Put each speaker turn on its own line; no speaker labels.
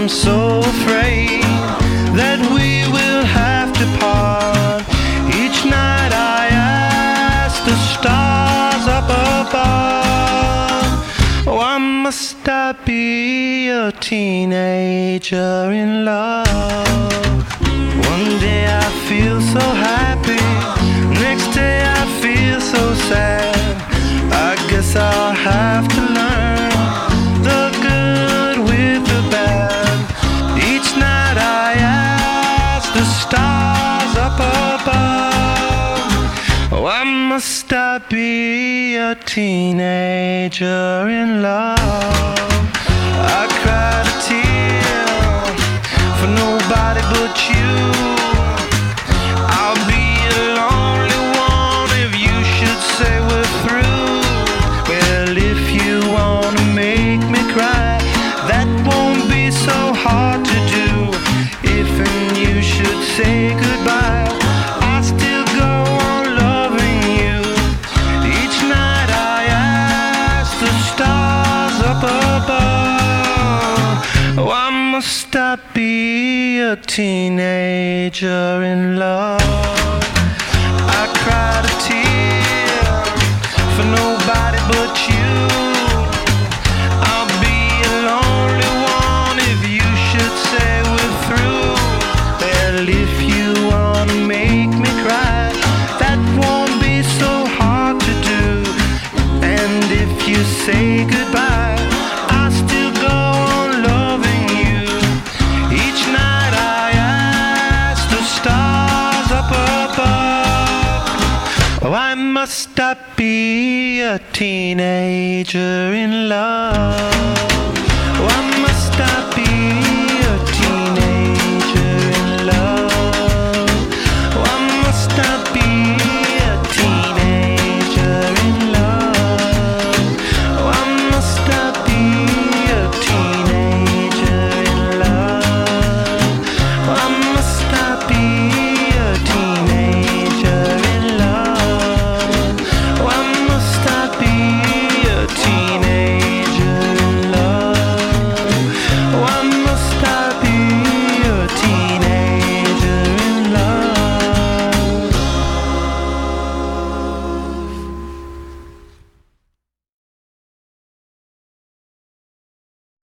I'm so afraid that we will have to part. Each night I ask the stars up above, why must I be a teenager in love? One day I feel so happy, next day I feel so sad. I guess I'll have to learn the good with the bad. Each night I ask the stars up above, why must I be a teenager in love? I cried a tear for nobody but you. I'll be a lonely one if you should say we're through. Well, if you wanna make me cry, that won't be so hard to do. If and you should say goodbye, I'll still go on loving you. Each night I ask the stars up above, why must I be a teenager in love? I cried a tear for nobody but you. I'll be a lonely one if you should say we're through. Well, if you wanna make me cry, that won't be so hard to do. And if you say goodbye, I'll still go on loving you. Each night I ask the stars up above, why must I be a teenager in love?